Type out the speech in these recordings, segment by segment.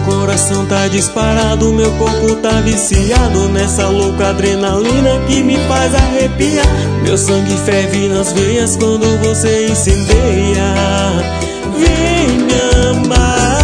coração tá disparado, meu corpo tá viciado nessa louca adrenalina que me faz arrepiar. Meu sangue ferve nas veias quando você incendeia. Vem me amar.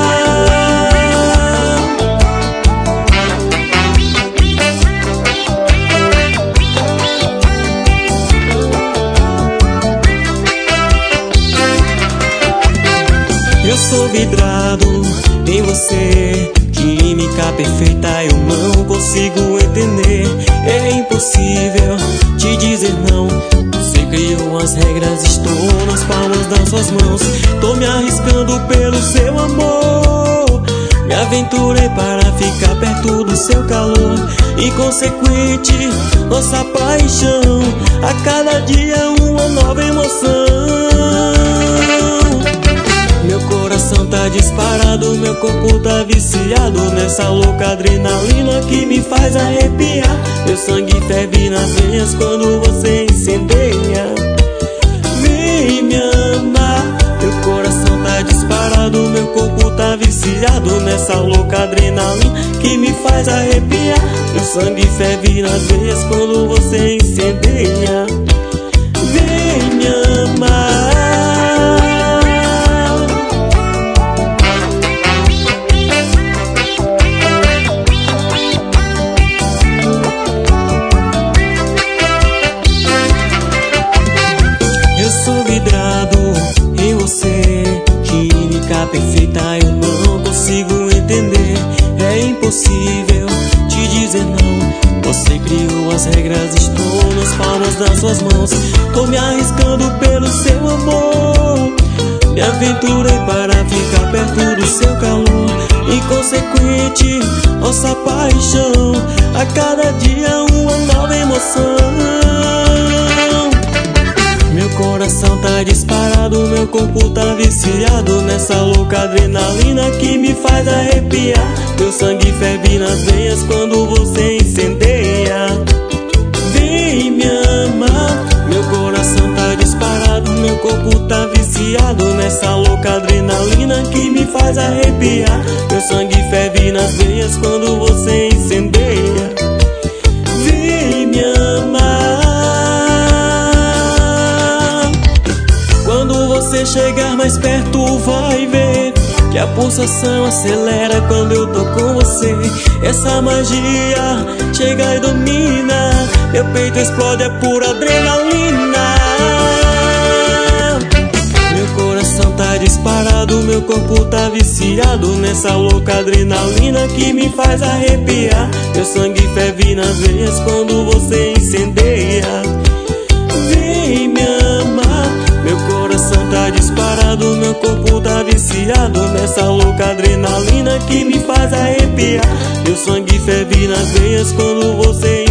Eu sou vidrado em você, química perfeita eu não consigo entender. É impossível te dizer não. Você criou as regras, estou nas palmas das suas mãos. Tô me arriscando pelo seu amor. Me aventurei para ficar perto do seu calor. Inconsequente nossa paixão, a cada dia uma nova emoção. Meu coração tá disparado, meu corpo tá viciado nessa louca adrenalina que me faz arrepiar. Meu sangue ferve nas veias quando você incendeia. Vem me amar. Meu coração tá disparado, meu corpo tá viciado nessa louca adrenalina que me faz arrepiar. Meu sangue ferve nas veias quando você incendeia. Vem me amar. Em você, química perfeita eu não consigo entender. É impossível te dizer não. Você criou as regras, estou nas palmas das suas mãos. Tô me arriscando pelo seu amor. Me aventurei para ficar perto do seu calor. Inconsequente nossa paixão, a cada dia uma nova emoção. Meu coração tá disparado, meu corpo tá viciado nessa louca adrenalina que me faz arrepiar. Meu sangue ferve nas veias quando você incendeia. Vem me amar. Meu coração tá disparado, meu corpo tá viciado nessa louca adrenalina que me faz arrepiar. Meu sangue ferve nas veias quando você incendeia. Vem me amar. Quando você chegar mais perto vai ver que a pulsação acelera quando eu tô com você. Essa magia chega e domina. Meu peito explode, é pura adrenalina. Meu coração tá disparado, meu corpo tá viciado nessa louca adrenalina que me faz arrepiar. Meu sangue ferve nas veias quando você incendeia. Vem me amar. Meu coração tá disparado, meu corpo tá viciado nessa louca adrenalina que me faz arrepiar. Meu sangue ferve nas veias quando você